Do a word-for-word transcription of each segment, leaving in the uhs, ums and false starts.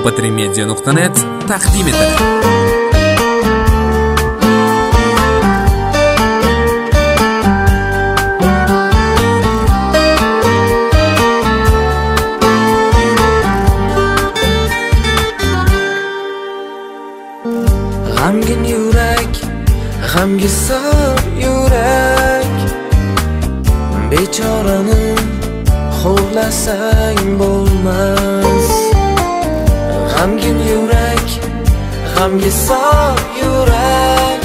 em p tre media nuqta net taqdim etadi. G'amgin yurak, g'amga so'r yurak, bechorani xo'rlasang bo'lmas. G'amgin yurak, g'amga so'r yurak,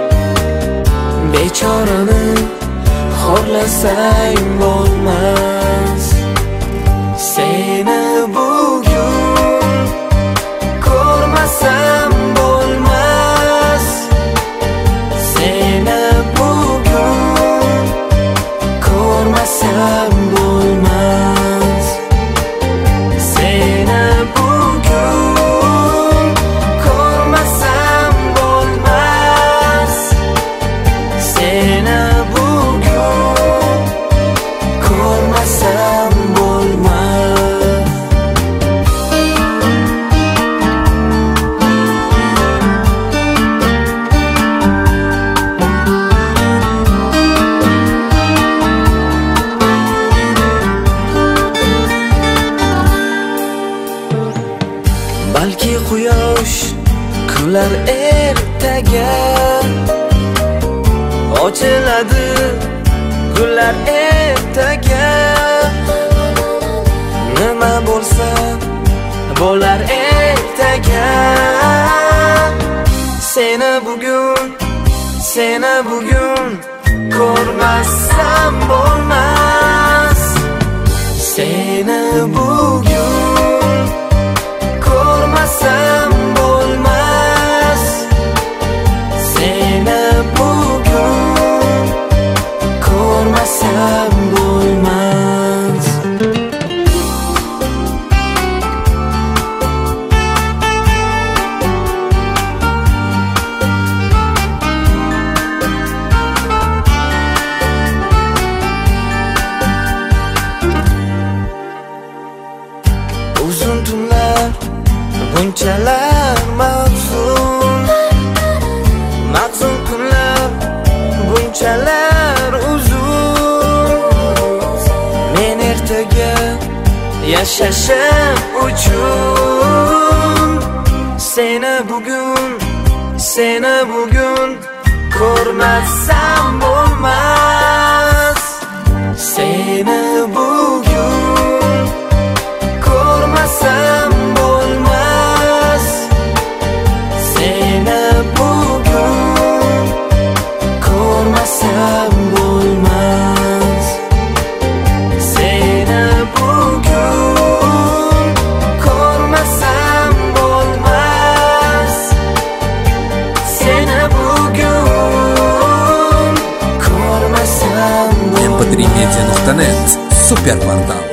bechorani xo'rlasang bo'lmas. Seni bugun ko'rmasam bo'lmas. Seni bugun ko'rmasam bo'lmas. Seni bugun ko'rmasam bo'lmas. Seni bugun ko'rmasam bo'lmas. Balki quyosh kular ertaga, ochiladi gullar ertaga. Nima bo'lsa bo'lar ertaga. Seni bugun, seni bugun ko'rmasam bo'lmas. Seni bugun ko'rmasam bo'lmas. Seni bugun ko'rmasam bo'lmas. Uzun tunlar bunchalar mahzun, mahzun kunlar bunchalar uzun. Men ertaga yashashim uchun seni bugun, seni bugun ko'rmasam bo'lmas. Seni bugun ko'rmasam bo'lmas. Seni bugun ko'rmasam bo'lmas. Seni bugun ko'rmasam bo'lmas. Seni bugun ko'rmasam bo'lmas. em p tre media nuqta net super portal.